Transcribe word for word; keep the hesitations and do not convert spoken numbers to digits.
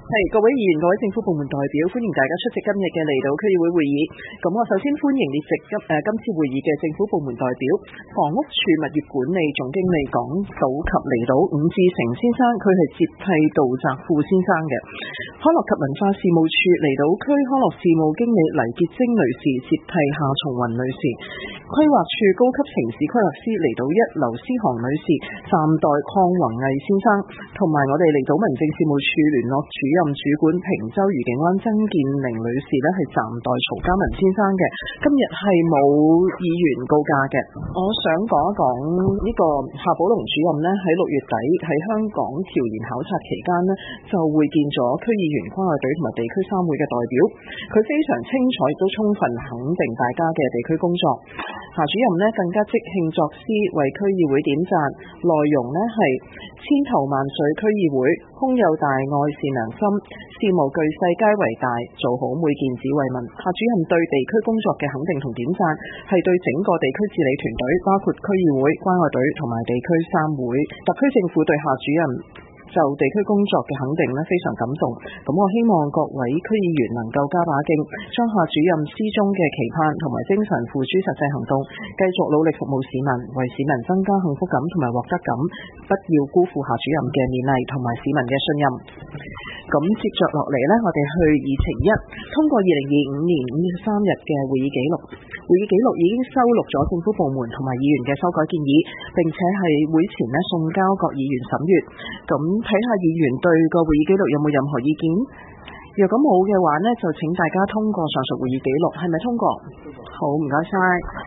係各位議員、各位政府部門代表，歡迎大家出席今日嘅離島區議會會議。咁我首先歡迎列席今誒今次會議嘅政府部門代表，房屋署物業管理總經理港島及離島伍志成先生，佢係接替杜澤富先生嘅。康樂及文化事務署離島區康樂事務經理黎潔貞女士接替夏松雲女士。規劃署高級城市規劃師離島一劉思航女士暫代鄺宏毅先生，同埋我哋離島民政事務處聯絡主任主管坪洲愉景灣曾建玲女士呢係暫代曹家文先生嘅。今日係冇議員告假嘅。我想講一講呢個夏寶龍主任呢喺六月底喺香港調研考察期間呢就會見咗區議員、關愛隊同埋地區三會嘅代表，佢非常清楚亦都充分肯定大家嘅地區工作。夏主任呢更加即興作詩為區議會點讚，內容呢係千頭萬緒區議會，空有大愛善良心，事無巨細皆為大，做好每件只為民。夏主任對地區工作嘅肯定同點讚，係對整個地區治理團隊，包括區議會、關愛隊同埋地區三會，特區政府對夏主任就地區工作嘅肯定呢非常感動。咁我希望各位區議員能夠加把勁，將夏主任詩中嘅期盼同埋精神付諸實際行動，繼續努力服務市民，為市民增加幸福感同埋獲得感，不要辜負夏主任嘅勉勵同埋市民嘅信任。咁接着落嚟呢，我哋去議程一，通過二零二五年五月三日嘅會議記錄。會議記錄已經收錄咗政府部門同埋議員嘅修改建議，並且係會前呢送交各議員審閱。咁睇下議員對個會議記錄有冇任何意見？如果冇嘅話呢，就請大家通過上述會議記錄。係咪通過？好，唔該晒。